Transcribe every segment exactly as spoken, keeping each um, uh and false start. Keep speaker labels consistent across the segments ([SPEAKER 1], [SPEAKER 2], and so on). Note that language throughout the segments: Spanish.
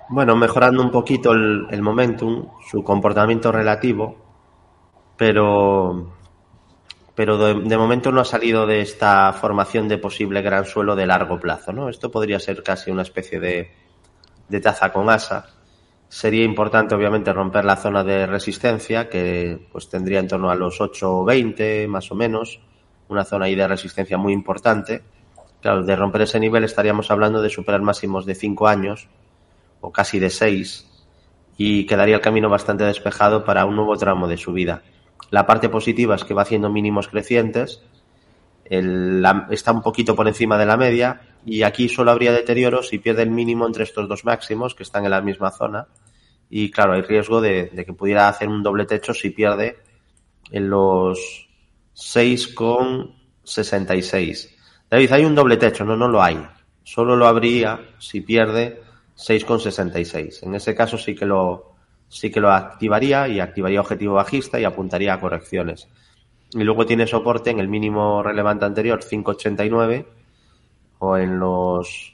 [SPEAKER 1] Bueno, mejorando un poquito el, el momentum, su comportamiento relativo, pero, pero de, de momento no ha salido de esta formación de posible gran suelo de largo plazo, ¿no? Esto podría ser casi una especie de, de taza con asa. Sería importante, obviamente, romper la zona de resistencia, que pues tendría en torno a los ocho veinte, más o menos, una zona ahí de resistencia muy importante. Claro, de romper ese nivel estaríamos hablando de superar máximos de cinco años, o casi de seis, y quedaría el camino bastante despejado para un nuevo tramo de subida. La parte positiva es que va haciendo mínimos crecientes, el, la, está un poquito por encima de la media, y aquí solo habría deterioro si pierde el mínimo entre estos dos máximos que están en la misma zona, y claro, hay riesgo de, de que pudiera hacer un doble techo si pierde en los seis coma sesenta y seis. David, hay un doble techo, no, no lo hay. Solo lo habría si pierde seis coma sesenta y seis. En ese caso sí que lo sí que lo activaría y activaría objetivo bajista y apuntaría a correcciones. Y luego tiene soporte en el mínimo relevante anterior, cinco coma ochenta y nueve, o en los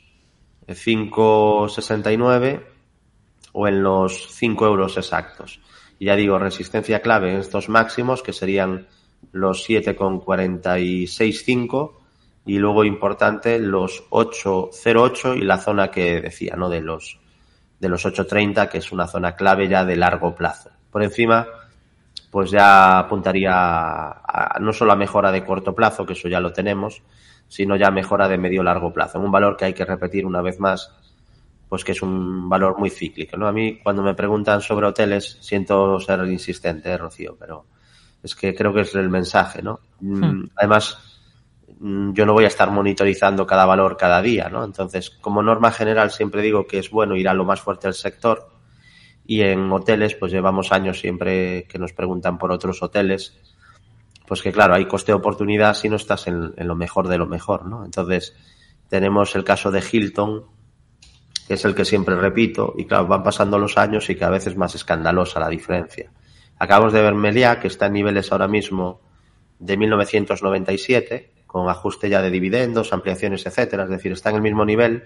[SPEAKER 1] cinco coma sesenta y nueve, o en los cinco euros exactos. Y ya digo, resistencia clave en estos máximos, que serían los siete coma cuarenta y seis cinco, y luego importante los ocho coma cero ocho y la zona que decía, ¿no? De los de los ocho coma treinta, que es una zona clave ya de largo plazo. Por encima, pues ya apuntaría a, a, no solo a mejora de corto plazo, que eso ya lo tenemos, sino ya mejora de medio largo plazo. Un valor que hay que repetir una vez más, pues que es un valor muy cíclico, ¿no? A mí, cuando me preguntan sobre hoteles, siento ser insistente, ¿eh, Rocío? Pero es que creo que es el mensaje, ¿no?
[SPEAKER 2] Hmm.
[SPEAKER 1] Además, yo no voy a estar monitorizando cada valor cada día, ¿no? Entonces, como norma general, siempre digo que es bueno ir a lo más fuerte del sector, y en hoteles, pues llevamos años siempre que nos preguntan por otros hoteles, pues que claro, hay coste de oportunidad si no estás en, en lo mejor de lo mejor, ¿no? Entonces, tenemos el caso de Hilton, que es el que siempre repito, y claro, van pasando los años y cada vez es más escandalosa la diferencia. Acabamos de ver Meliá, que está en niveles ahora mismo de mil novecientos noventa y siete, con ajuste ya de dividendos, ampliaciones, etcétera, es decir, está en el mismo nivel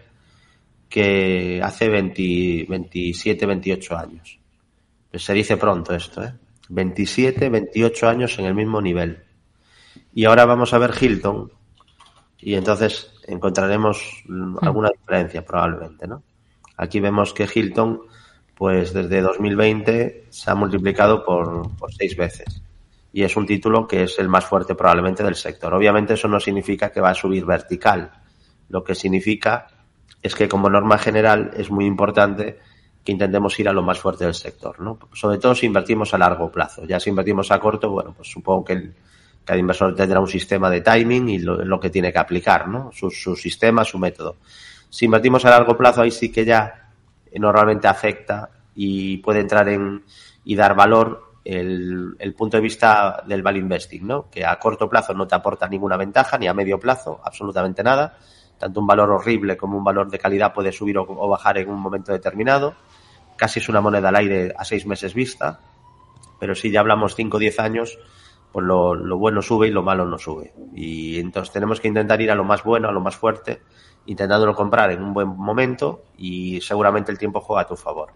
[SPEAKER 1] que hace veinte, veintisiete, veintiocho años. Pues se dice pronto esto, ¿eh? veintisiete, veintiocho años en el mismo nivel. Y ahora vamos a ver Hilton, y entonces encontraremos
[SPEAKER 2] Hmm.
[SPEAKER 1] alguna diferencia probablemente, ¿no? Aquí vemos que Hilton, pues desde dos mil veinte se ha multiplicado por, por seis veces. Y es un título que es el más fuerte probablemente del sector. Obviamente eso no significa que va a subir vertical. Lo que significa es que, como norma general, es muy importante que intentemos ir a lo más fuerte del sector, ¿no? Sobre todo si invertimos a largo plazo. Ya si invertimos a corto, bueno, pues supongo que el, cada inversor tendrá un sistema de timing y lo, lo que tiene que aplicar, ¿no? Su, su sistema, su método. Si invertimos a largo plazo, ahí sí que ya normalmente afecta y puede entrar en y dar valor el, el punto de vista del value investing, ¿no? Que a corto plazo no te aporta ninguna ventaja, ni a medio plazo absolutamente nada. Tanto un valor horrible como un valor de calidad puede subir o, o bajar en un momento determinado. Casi es una moneda al aire a seis meses vista, pero si ya hablamos cinco o diez años, pues lo, lo bueno sube y lo malo no sube. Y entonces tenemos que intentar ir a lo más bueno, a lo más fuerte, intentándolo comprar en un buen momento, y seguramente el tiempo juega a tu favor.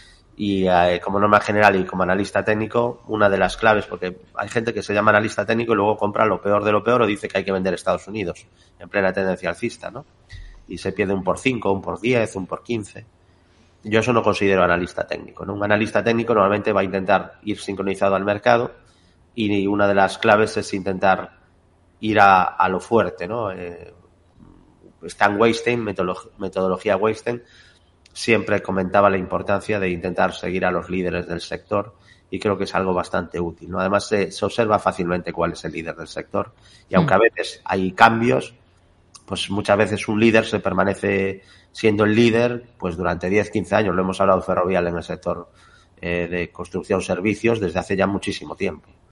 [SPEAKER 1] Y eh, como norma general y como analista técnico, una de las claves, porque hay gente que se llama analista técnico y luego compra lo peor de lo peor o dice que hay que vender Estados Unidos en plena tendencia alcista, ¿no? Y se pierde un por cinco, un por diez, un por quince. Yo eso no considero analista técnico, ¿no? Un analista técnico normalmente va a intentar ir sincronizado al mercado, y una de las claves es intentar ir a, a lo fuerte, ¿no? Eh, Stan Weinstein, metodolog- metodología Weinstein, siempre comentaba la importancia de intentar seguir a los líderes del sector, y creo que es algo bastante útil, ¿no? Además se, se observa fácilmente cuál es el líder del sector, y
[SPEAKER 2] Hmm.
[SPEAKER 1] aunque a veces hay cambios, pues muchas veces un líder se permanece siendo el líder pues durante diez, quince años. Lo hemos hablado Ferrovial en el sector eh, de construcción servicios desde hace ya muchísimo tiempo.